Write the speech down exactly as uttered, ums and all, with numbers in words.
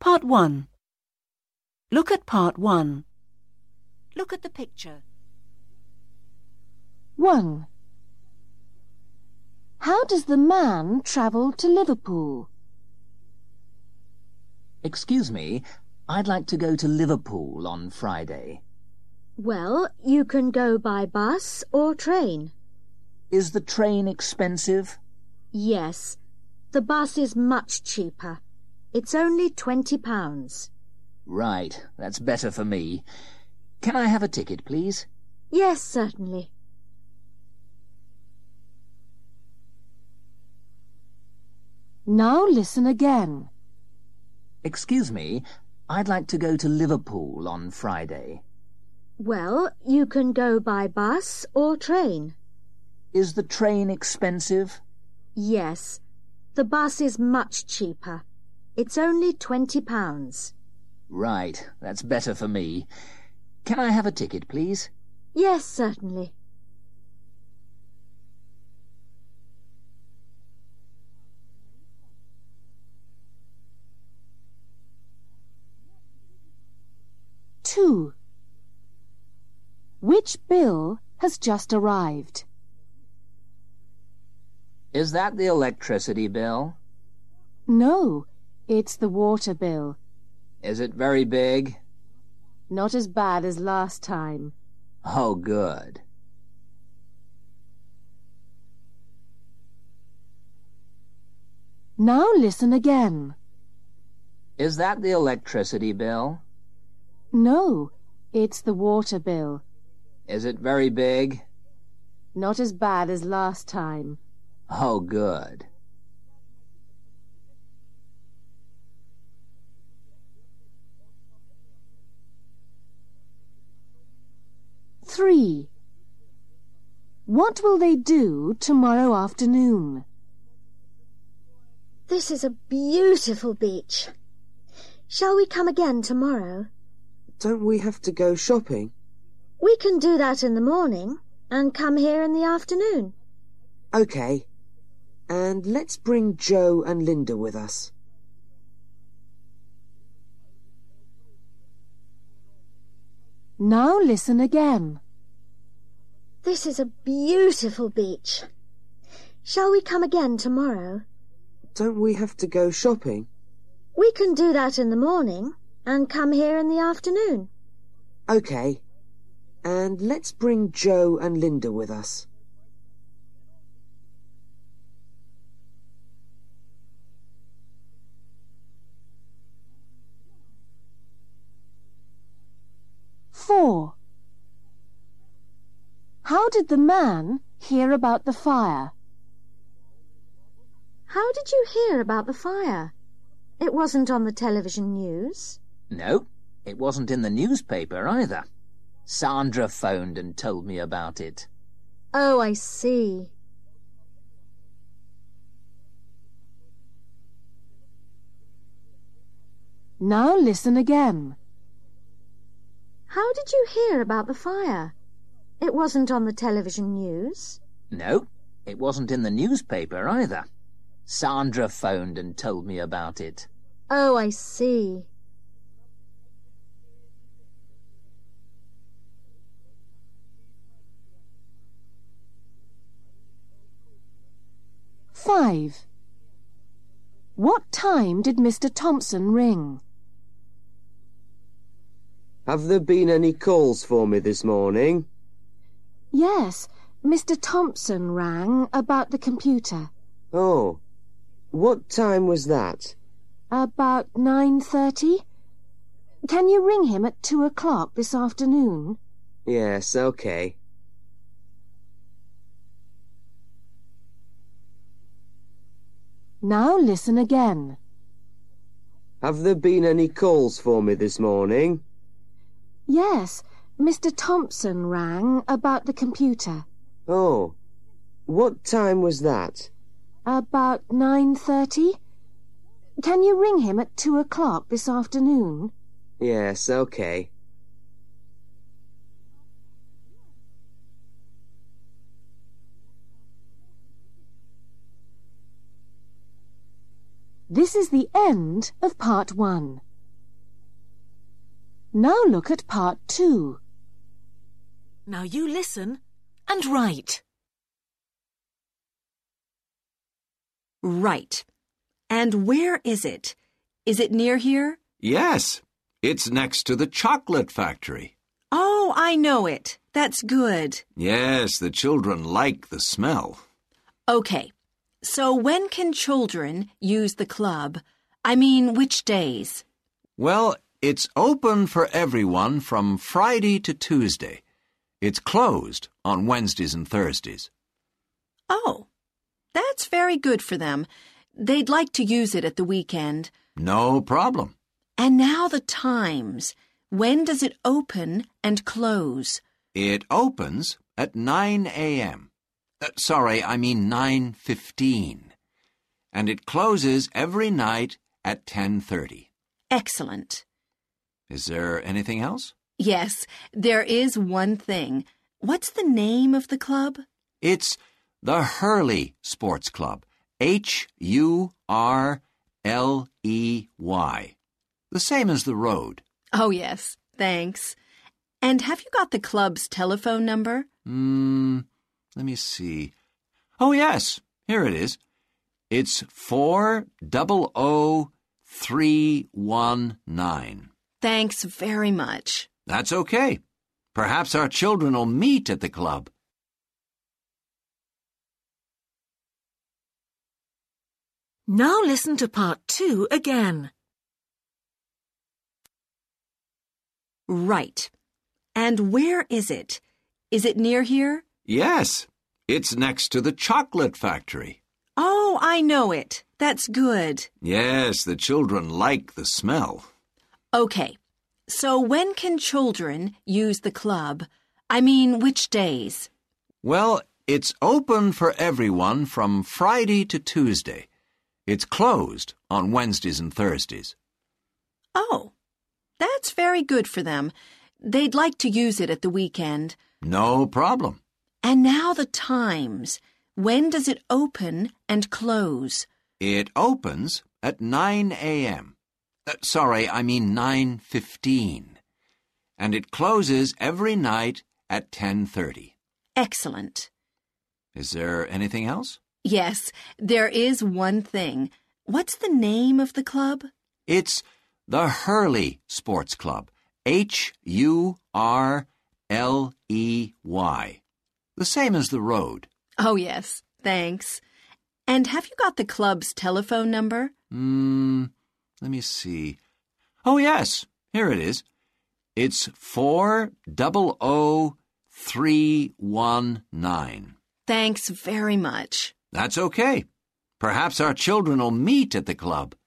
Part one. Look at Part one. Look at the picture. one. How does the man travel to Liverpool? Excuse me, I'd like to go to Liverpool on Friday. Well, you can go by bus or train. Is the train expensive? Yes, the bus is much cheaper. It's only twenty pounds. Right, that's better for me. Can I have a ticket, please? Yes, certainly. Now listen again. Excuse me, I'd like to go to Liverpool on Friday. Well, you can go by bus or train. Is the train expensive? Yes, the bus is much cheaper. It's only twenty pounds. Right, that's better for me. Can I have a ticket, please? Yes, certainly. two. Which bill has just arrived? Is that the electricity bill? No, it's the water bill. Is it very big? Not as bad as last time. Oh, good. Now listen again. Is that the electricity bill? No, it's the water bill. Is it very big? Not as bad as last time. Oh, good. three. What will they do tomorrow afternoon? This is a beautiful beach. Shall we come again tomorrow? Don't we have to go shopping? We can do that in the morning and come here in the afternoon. OK. And let's bring Joe and Linda with us. Now listen again. This is a beautiful beach. Shall we come again tomorrow? Don't we have to go shopping? We can do that in the morning and come here in the afternoon. OK. And let's bring Joe and Linda with us. four. How did the man hear about the fire? How did you hear about the fire? It wasn't on the television news. No, it wasn't in the newspaper either. Sandra phoned and told me about it. Oh, I see. Now listen again. How did you hear about the fire? It wasn't on the television news. No, it wasn't in the newspaper either. Sandra phoned and told me about it. Oh, I see. five. What time did Mister Thompson ring? Have there been any calls for me this morning? Yes, Mister Thompson rang about the computer. Oh, what time was that? About nine thirty. Can you ring him at two o'clock this afternoon? Yes, OK. Now listen again. Have there been any calls for me this morning? Yes, Mister Thompson rang about the computer. Oh, what time was that? About nine thirty. Can you ring him at two o'clock this afternoon? Yes, OK. This is the end of part one. Now look at part two. Now you listen and write. Right. And where is it? Is it near here? Yes, it's next to the chocolate factory. Oh, I know it. That's good. Yes, the children like the smell. Okay. So when can children use the club? I mean, which days? Well, it's open for everyone from Friday to Tuesday. It's closed on Wednesdays and Thursdays. Oh, that's very good for them. They'd like to use it at the weekend. No problem. And now the times. When does it open and close? It opens at nine a.m. Uh, sorry, I mean nine fifteen. And it closes every night at ten thirty. Excellent. Is there anything else? Yes, there is one thing. What's the name of the club? It's the Hurley Sports Club. H U R L E Y. The same as the road. Oh, yes, thanks. And have you got the club's telephone number? Hmm, let me see. Oh, yes, here it is. It's four double O three one nine. Thanks very much. That's okay. Perhaps our children will meet at the club. Now listen to part two again. Right. And where is it? Is it near here? Yes, it's next to the chocolate factory. Oh, I know it. That's good. Yes, the children like the smell. Okay. So when can children use the club? I mean, which days? Well, it's open for everyone from Friday to Tuesday. It's closed on Wednesdays and Thursdays. Oh, that's very good for them. They'd like to use it at the weekend. No problem. And now the times. When does it open and close? It opens at nine a.m. Uh, sorry, I mean nine fifteen. And it closes every night at ten thirty. Excellent. Is there anything else? Yes, there is one thing. What's the name of the club? It's the Hurley Sports Club. H U R L E Y. The same as the road. Oh, yes, thanks. And have you got the club's telephone number? Hmm, let me see. Oh, yes, here it is. It's four double O three one nine. Thanks very much. That's okay. Perhaps our children will meet at the club.